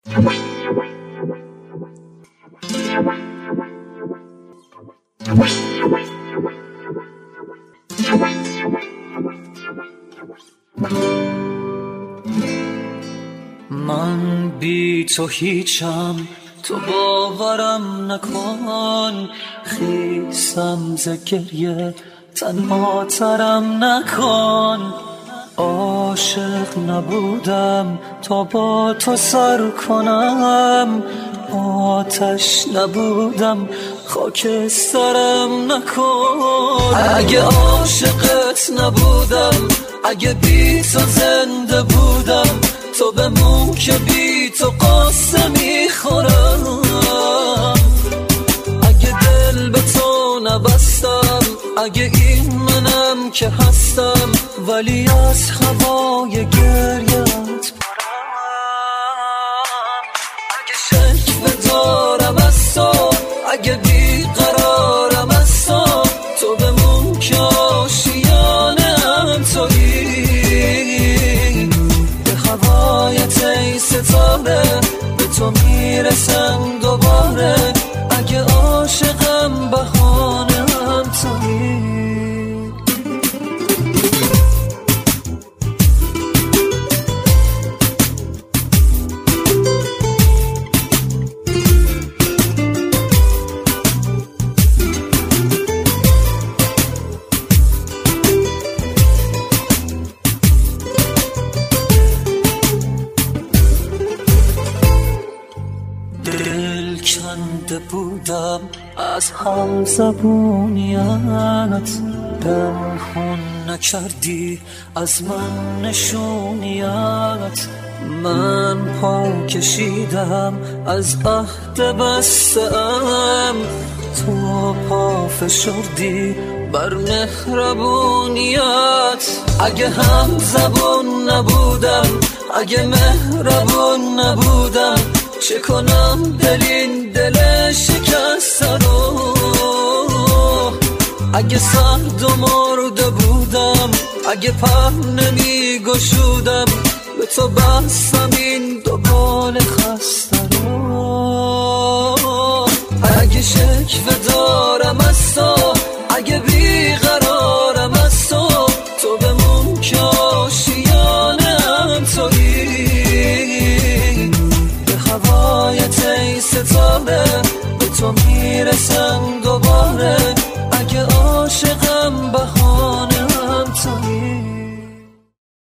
من بی تو هیچم، تو باورم نکن، خیسم ز گریه تنها ترم نکن. عاشق نبودم تا با تو سر کنم، آتش نبودم خاکسترم نکن. اگه عاشقت نبودم، اگه بی تو زنده بودم، تو بمون که بی تو قصه میخورم. اگه دل به تو نبستم، اگه این منم که هستم، ولی از هوای گریت پرم. اگه شکوه دارم از تو، اگه بیقرارم از تو، تو بمون که آشیانم تویی. به هوایت ای ستاره، به تو میرسم دوباره. اگه عاشقم بهانم تویی. دل کنده بودم از هم زبونیت، دم خون نکردی از من نشونیت. من پا کشیدم از عهد بسته‌ام، تو پا فشردی بر مهربونیت. اگه هم زبون نبودم، اگه مهربون نبودم، چه کنم دل این دل شکسته رو. اگه سرد و مرده بودم، اگه پر نمی گشودم، به تو بستم این دو بال خسته رو. اگه شکوه دارم از تو، اگه بیقرارم از تو، تو بمون که آشیانم تویی. به هوایت ای ستاره، به تو میرسم دوباره.